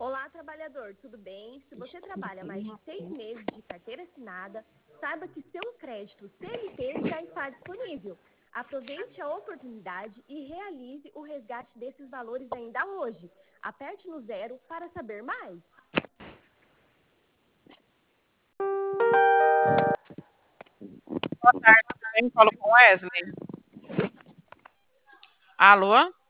Olá, trabalhador, tudo bem? Se você trabalha mais de 6 meses de carteira assinada, saiba que seu crédito CLT já está disponível. Aproveite a oportunidade e realize o resgate desses valores ainda hoje. Aperte no 0 para saber mais. Boa tarde, tudo bem? Falo com Wesley. Alô?